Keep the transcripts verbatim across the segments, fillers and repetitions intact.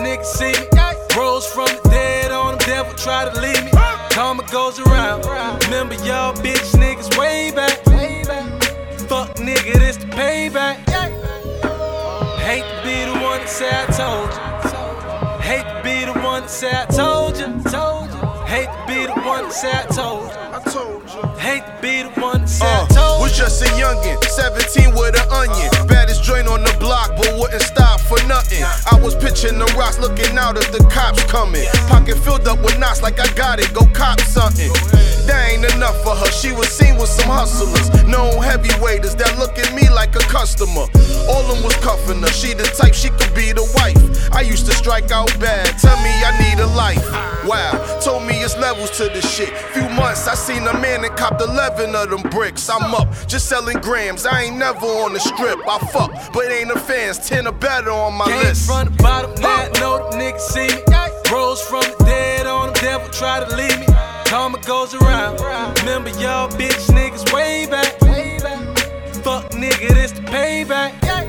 niggas see me. Rose from the dead on them, devil try to leave me. Karma goes around. Remember y'all bitch niggas way back. Fuck nigga, this the payback. Hate to be the one that say I told you. Hate to be the one that say I told you. Hate to be the one that say I told you. I told you. Hate to be the one that say Uh, I told you. was just a youngin', seventeen with an onion. Baddest joint on the block, but wouldn't stop for nothing. I was pitching the rocks, looking out if the cops coming. Pocket filled up with knots like I got it, go cop something. That ain't enough for her, she was seen with some hustlers. Known heavyweighters that look at me like a customer. All them was cuffing her, she the type she could be the wife. I used to strike out bad, tell me I need a life. Wow, told me it's levels to this shit. Few months I seen a man and copped eleven of them bricks. I'm up, just selling grams, I ain't never on the strip. I fuck, but ain't a fans, ten or better on my Came list. from the bottom, now I know them niggas see me. Rose from the dead on them, devil try to leave me. Karma goes around. Remember y'all bitch niggas way back. Fuck nigga, this the payback.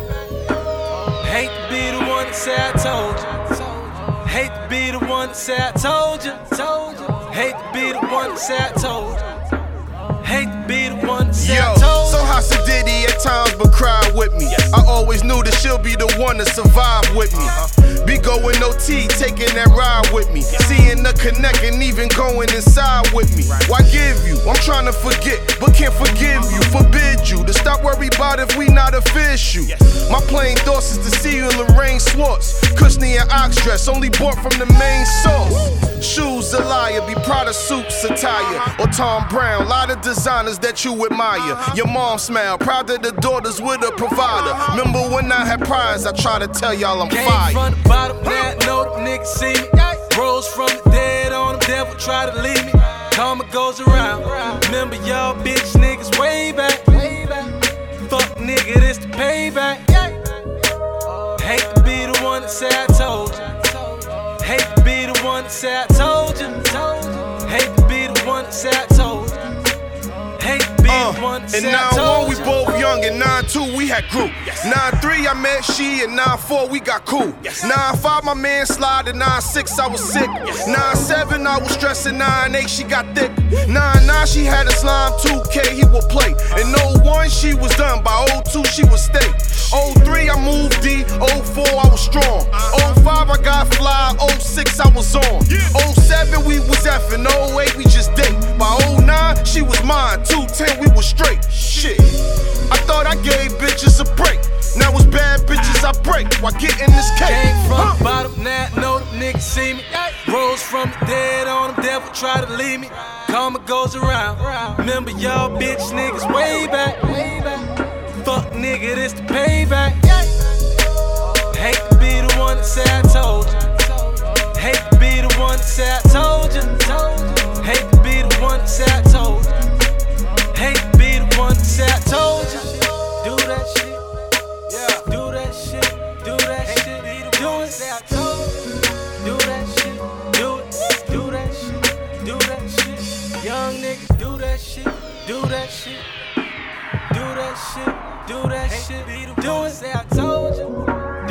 Hate to be the one that say I told you. Hate to be the one that say I told you. Hate to be the one that say I told you. Hate to be the one that say Yo, I told you. so how Diddy at times but cry with me. I always knew that she'll be the one to survive with me. Be going O T, taking that ride with me. Seeing the connect and even going inside with me. Why give you? I'm trying to forget, but can't forgive you. Forbid you to stop worry about if we not official. My plain thoughts is to see you in Lorraine Swartz. Cushney and Ox dress, only bought from the main source. Shoes a liar, be proud of suits attire. Or Tom Brown, lot of designers that you admire. Your mom smile, proud that the daughters with a provider. Remember when I had prize, I try to tell y'all I'm Came fire. from the bottom, now I know them niggas see me. Rose from the dead on them, devil try to leave me. Karma goes around. Remember y'all bitch niggas way back. Fuck nigga, this the payback. Hate to be the one that say I told you. Hate to be the one that say I told you. Hate to be the one that say I told you. Hate to be Uh, the one that in say I nine one told we you. both young, and nine two we had group. nine three I met she, and nine four we got cool. nine five my man slide, and nine six I was sick. nine seven I was stressing, nine eight she got thick. nine nine she had a slime, two K he would play. And oh one she was done, by oh two she was stay. oh three I moved D, oh four I was strong. oh five I got fly, oh six I was on. oh seven we was effing, oh eight we just date. By oh nine she was mine, two ten we was straight. Shit, I thought I gave bitches a break. Now it's bad bitches I break while getting this cake. Came from Huh. the bottom, now I know them niggas see me. Rose from the dead on them, devil try to leave me. Karma goes around. Remember y'all bitch niggas way back. Fuck nigga, this the payback. Hate to be the one that say I told you. Hate to be the one that say I told you. Hate to be the one that say I told you. Hate to be the one that say I told you. Do that shit. Yeah. Do that shit. Do that shit. Do it. Say I told you. Do that shit. Do it. Do that shit. Do that shit. Young nigga, do that shit. Do that shit. Do that shit. Do that shit. Do it. Say I told you.